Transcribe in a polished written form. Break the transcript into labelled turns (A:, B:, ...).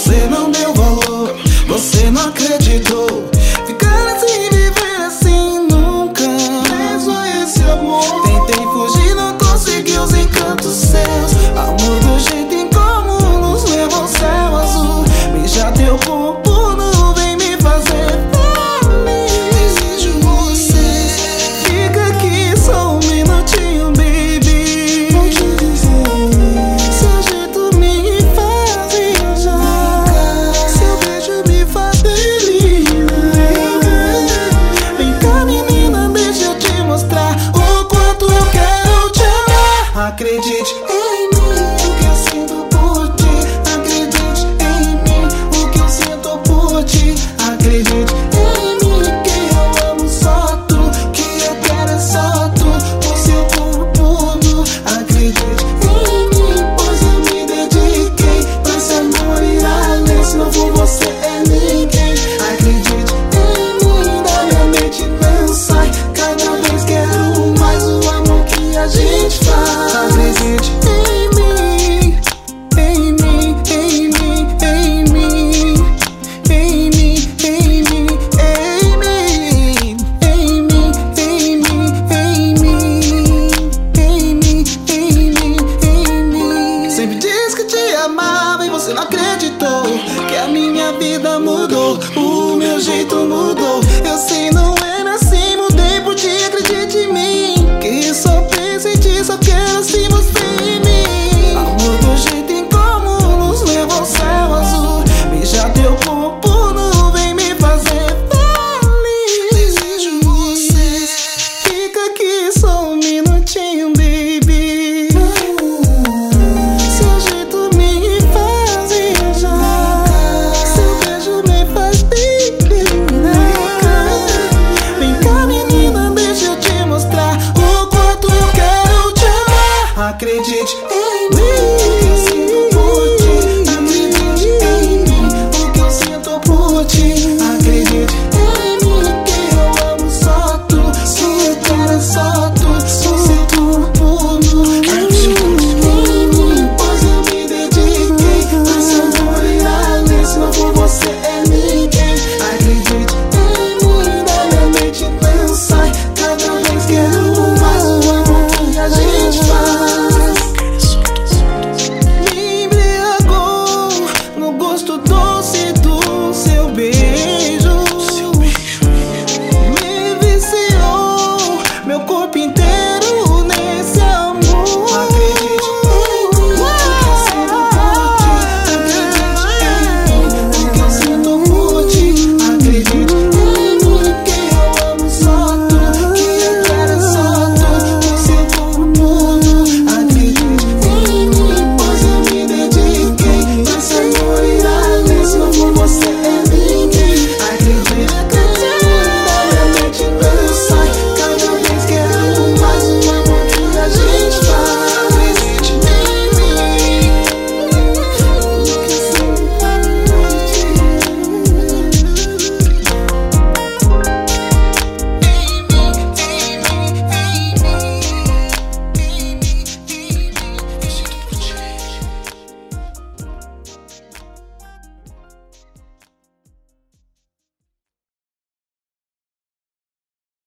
A: você não deu valor, você não acreditou. Ficar assim, viver assim nunca, preso a esse amor. Tentei fugir, não consegui os encantos seus. Amor do jeito em como nos leva ao céu azul. Beija teu corpo, não vem me fazer feliz. Desejo você. Fica aqui só um minutinho, baby. Vou te dizer, seu jeito me faz viajar, seu beijo me faz feliz. Vem cá, menina, deixa eu te mostrar o quanto eu quero te amar. Acredite em mim, o que eu sinto por ti. Acredite em mim, o que eu sinto por ti. Acredite em mim, que eu amo só tu, que eu quero é só tu, o seu corpo nu. Acredite em mim, pois eu me dediquei pra esse amor ir além. Se não for você é ninguém. Acredite em mim, da minha mente não sai. Cada vez quero mais o amor que a gente faz. Acredite em mim, em mim, em mim, em mim, em mim, em mim, em mim, em mim, em mim, em mim, em mim, em mim, em mim. Sempre disse que te amava e você não acreditou. Que a minha vida mudou, o meu jeito mudou. Eu sei, não era assim, mudei por ti, acredite em mim. Que só penso em ti, só quero assim você em mim. Amor do jeito em como nos leva ao céu azul. Beija teu corpo, não vem me fazer feliz. Desejo você. Fica aqui só um minutinho, baby. Seu jeito me faz viajar, seu beijo me faz feliz. Vem cá, menina, deixa eu te mostrar o quanto eu quero te amar. Acredite em mim.